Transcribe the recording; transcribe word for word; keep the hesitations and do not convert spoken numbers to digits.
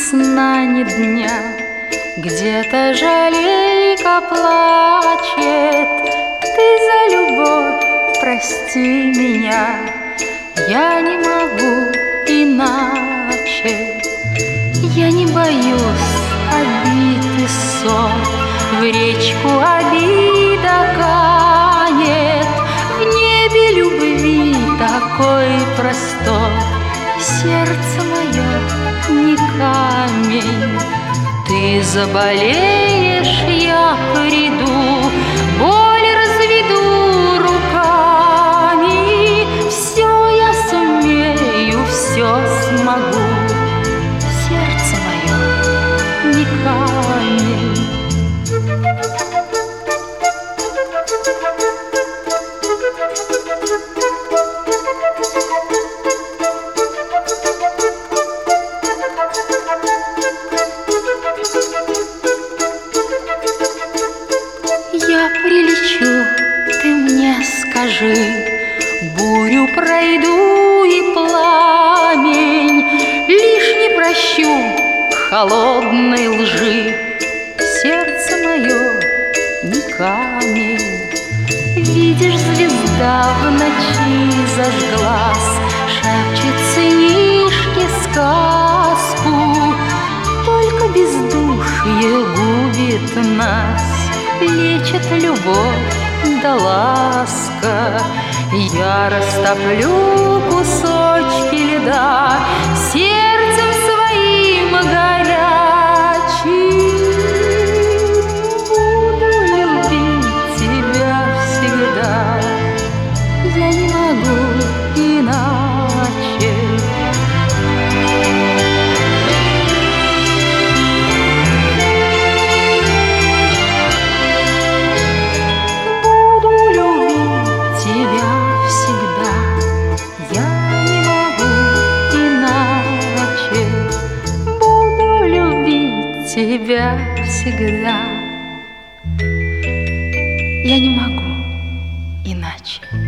сна, ни дня. Где-то жалейка плачет. Ты за любовь прости меня, я не могу иначе. Я не боюсь обид и ссор, в речку обида канет. В небе любви такой простор, сердце мое не камень. Ты заболеешь, я приду, боль разведу руками. Все я сумею, все смогу, сердце мое не камень. Я прилечу, ты мне скажи, бурю пройду и пламень, лишь не прощу холодной лжи, сердце мое не камень. Видишь, звезда в ночи зажглась, шепчет сынишке сказку. Только бездушье губит нас, лечит любовь да ласка. Я растоплю кусочки льда сердцем своим горячим. Буду любить тебя всегда, я не могу иначе. Тебя всегда, я не могу иначе.